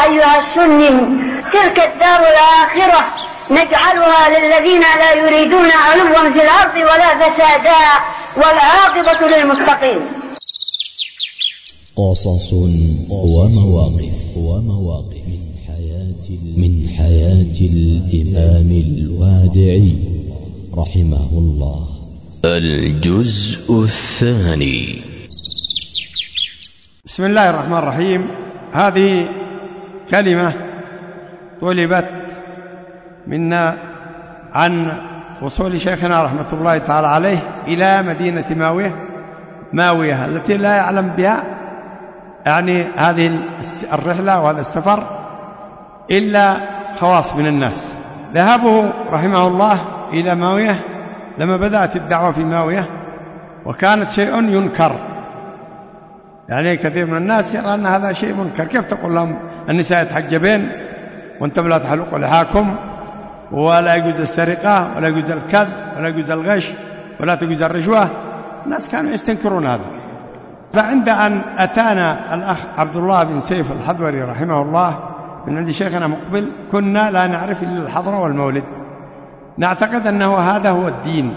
أيها السني تلك الدار الآخرة نجعلها للذين لا يريدون علوا في الأرض ولا فسادا والعاقبة للمتقين. قصص ومواقف من حياة الإمام الوادعي رحمه الله. الجزء الثاني. بسم الله الرحمن الرحيم. هذه كلمة طلبت منا عن وصول شيخنا رحمة الله تعالى عليه إلى مدينة ماوية التي لا يعلم بها يعني هذه الرحلة وهذا السفر إلا خواص من الناس. ذهابه رحمه الله إلى ماوية لما بدأت الدعوة في ماوية وكانت شيء ينكر، يعني كثير من الناس يرى أن هذا شيء منكر. كيف تقول لهم النساء يتحجبين وانتم لا تحلقوا لحاكم، ولا يجوز السرقة ولا يجوز الكذب ولا يجوز الغش ولا تجوز الرشوة؟ الناس كانوا يستنكرون هذا. فعند أن أتانا الأخ عبد الله بن سيف الحضوري رحمه الله من عند شيخنا مقبل، كنا لا نعرف إلا الحضرة والمولد، نعتقد أنه هذا هو الدين.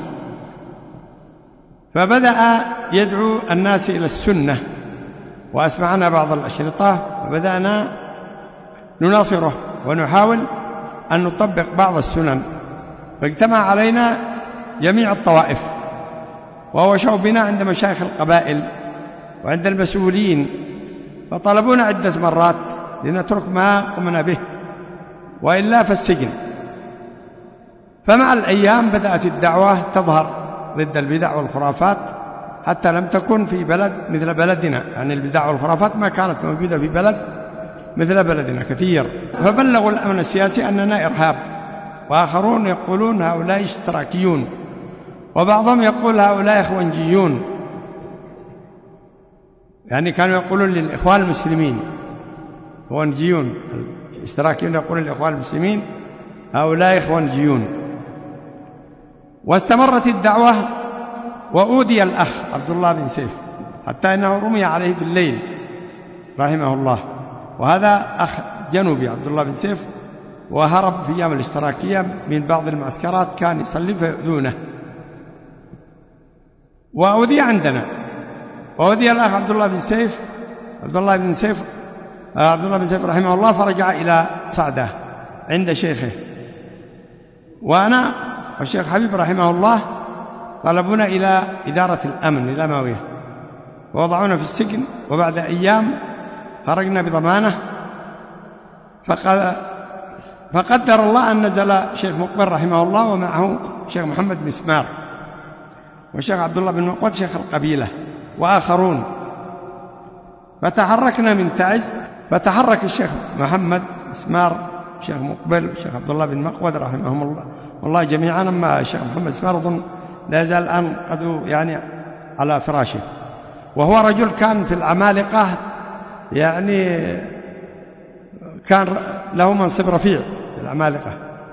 فبدأ يدعو الناس إلى السنة وأسمعنا بعض الأشرطة وبدأنا نناصره ونحاول أن نطبق بعض السنن. فاجتمع علينا جميع الطوائف ووشوا بنا عند مشايخ القبائل وعند المسؤولين، فطلبونا عدة مرات لنترك ما قمنا به وإلا فالسجن. فمع الأيام بدأت الدعوة تظهر ضد البدع والخرافات، حتى لم تكن في بلد مثل بلدنا، يعني البدع والخرافات ما كانت موجودة في بلد مثل بلدنا كثير. فبلغوا الأمن السياسي أننا إرهاب، وآخرون يقولون هؤلاء اشتراكيون، وبعضهم يقول هؤلاء إخوانجيون، يعني كانوا يقولون للإخوان المسلمين إخوانجيون، الاشتراكيون يقولون للإخوان المسلمين هؤلاء إخوانجيون. واستمرت الدعوة وأودي الأخ عبد الله بن سيف حتى إنه رمي عليه بالليل رحمه الله. وهذا أخ جنوبي عبد الله بن سيف، وهرب في أيام الاشتراكية من بعض المعسكرات، كان يصلي فيؤذونه. وأودي عندنا، وأودي الأخ عبد الله بن سيف رحمه الله، فرجع إلى صعدة عند شيخه. وأنا والشيخ حبيب رحمه الله طلبونا إلى إدارة الأمن إلى ماوية ووضعونا في السجن. وبعد أيام خرجنا بضمانة، فقدر الله أن نزل شيخ مقبل رحمه الله ومعه شيخ محمد مسمار والشيخ عبد الله بن مقود شيخ القبيلة وآخرون. فتحركنا من تعز، فتحرك الشيخ محمد مسمار الشيخ مقبل والشيخ عبد الله بن مقود رحمهم الله والله جميعا. أما الشيخ محمد مسمار أظن لا يزال الآن قد يعني على فراشه، وهو رجل كان في العمالقة، يعني كان له منصب رفيع في العمالقة.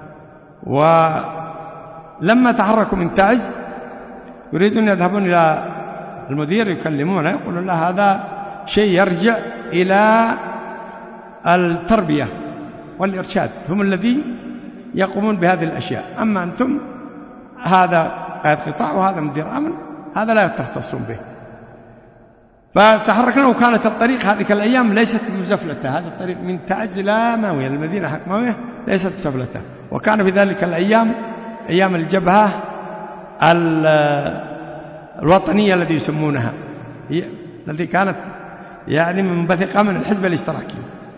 ولما تحركوا من تعز يريدون يذهبون إلى المدير يكلمونه، يقولون له هذا شيء يرجع إلى التربية والإرشاد، هم الذين يقومون بهذه الأشياء، أما أنتم هذا قائد قطاع وهذا مدير أمن، هذا لا تختصون به. فتحركنا، وكانت الطريق هذه الأيام ليست مزفلتة، هذا الطريق من تعز إلى ماوية المدينة حق ماوية ليست مزفلتة. وكان في ذلك الأيام أيام الجبهة الوطنية الذي يسمونها، التي كانت يعني منبثقة من الحزب الاشتراكي.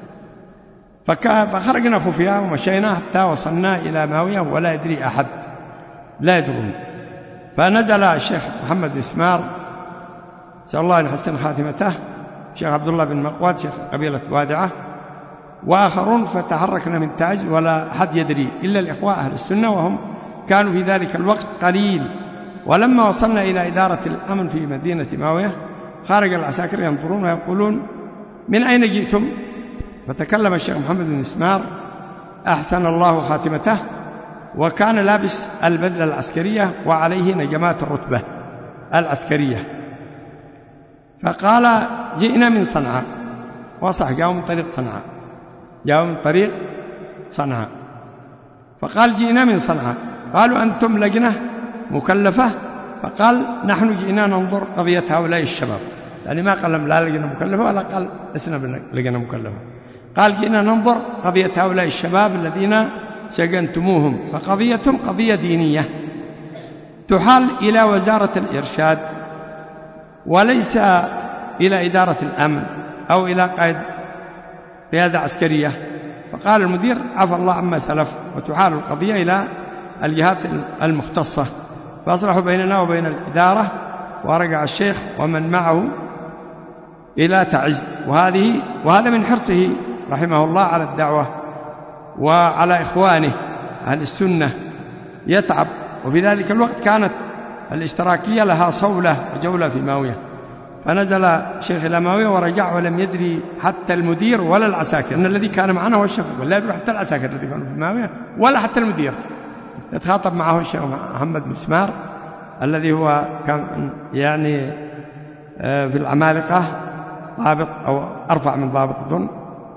فخرجنا خفيا ومشينا حتى وصلنا إلى ماوية ولا يدري أحد، لا يدرون. فنزل الشيخ محمد مسمار نسأل الله أن يحسن خاتمته، الشيخ عبد الله بن مقود شيخ قبيلة وادعة وآخرون. فتحركنا من تعز ولا حد يدري إلا الإخوة أهل السنة، وهم كانوا في ذلك الوقت قليل. ولما وصلنا إلى إدارة الأمن في مدينة ماوية خارج العساكر ينظرون ويقولون من أين جئتم؟ فتكلم الشيخ محمد بن مسمار أحسن الله خاتمته، وكان لابس البدلة العسكرية وعليه نجمات الرتبة العسكرية. فقال جئنا من صنعاء، وصح جاءوا من طريق صنعاء. جاءوا من طريق صنعاء. فقال جئنا من صنعاء. قالوا أنتم لجنة مكلفة؟ فقال نحن جئنا ننظر قضية هؤلاء الشباب، يعني ما قال لا لجنة مكلفة ولا قال لسنا لجنة مكلفة، قال جئنا ننظر قضية هؤلاء الشباب الذين سجنتموهم، فقضيتهم قضية دينية تحال إلى وزارة الإرشاد وليس إلى إدارة الأمن أو إلى قيادة عسكرية. فقال المدير عفى الله عما سلف، وتحال القضية إلى الجهات المختصة. فأصلحوا بيننا وبين الإدارة، ورجع الشيخ ومن معه إلى تعز. وهذا من حرصه رحمه الله على الدعوة وعلى إخوانه أهل السنة، يتعب. وفي ذلك الوقت كانت الاشتراكية لها صولة وجولة في ماوية، فنزل شيخ إلى ماوية ورجع ولم يدري حتى المدير ولا العساكر، إن الذي كان معنا هو الشيخ، ولا يدري حتى العساكر الذي كانوا في ماوية ولا حتى المدير. يتخاطب معه الشيخ محمد مسمار الذي هو كان يعني في العمالقة ضابط أو أرفع من ضابط أظن،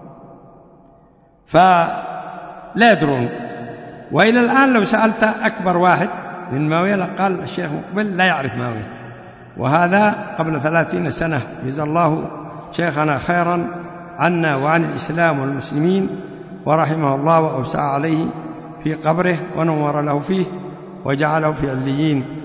فلا يدرون. وإلى الآن لو سألت أكبر واحد من ماوية لقال الشيخ مقبل لا يعرف ماوية، وهذا قبل 30 سنة. جزا الله شيخنا خيرا عنا وعن الإسلام والمسلمين، ورحمه الله وأوسع عليه في قبره ونور له فيه وجعله في عليين.